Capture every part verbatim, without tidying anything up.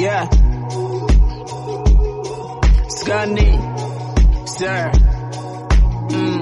Yeah. Scunny, sir. Mm.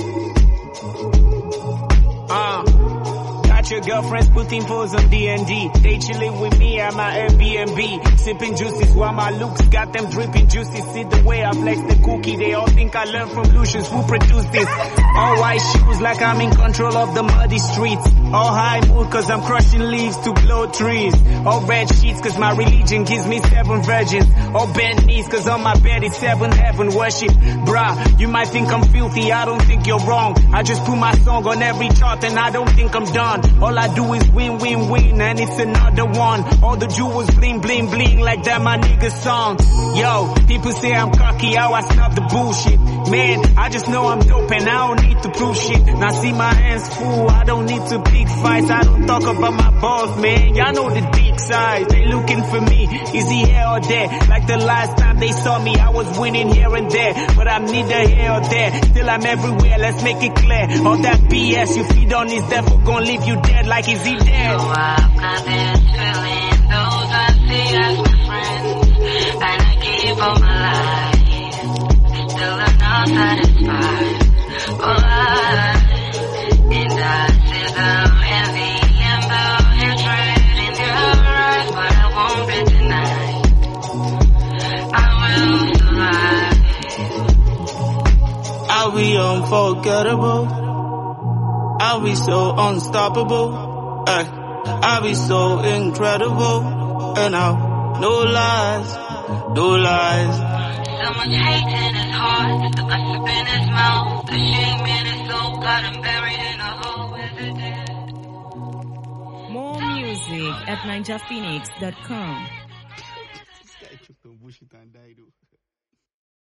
Uh. Got your girlfriends putting pose on D and D. They chilling with me at my Airbnb. Sipping juices while my looks got them dripping juices. See the way I flex the cookie. They all think I learned from Lucius. Who produced this? All white shoes like I'm in control of the muddy streets. All high mood cause I'm crushing leaves to blow trees. All red sheets cause my religion gives me seven virgins. All bent knees cause on my bed is seven heaven worship. Bruh, you might think I'm filthy, I don't think you're wrong. I just put my song on every chart and I don't think I'm done. All I do is win, win, win, and it's another one. All the jewels bling, bling, bling, like that my nigga song. Yo, people say I'm cocky, how I snub the bullshit. Man, I just know I'm dope and I don't need to prove shit. Now see my hands full, I don't need to pick fights. I don't talk about my balls, man. Y'all know the dick size. They looking for me, is he here or there? Like the last time they saw me, I was winning here and there. But I'm neither here or there, still I'm everywhere, let's make it clear. All that B S you feed on is devil gon' leave you dead like is he dead? So I've got this feeling, those I see as my friends, and I keep on my life, still I'm not satisfied. Oh, I, and I see the envy and the hatred in your eyes, but I won't be denied. I will survive. Are we unforgettable? Are we so unstoppable? Ay, are we so incredible? And now, no lies, no lies. So much hate in his heart, the gossip in his mouth, the shame in his soul, got him buried in a hole with the dead. More music at ninja phoenix dot com. This guy took the bullshit and died.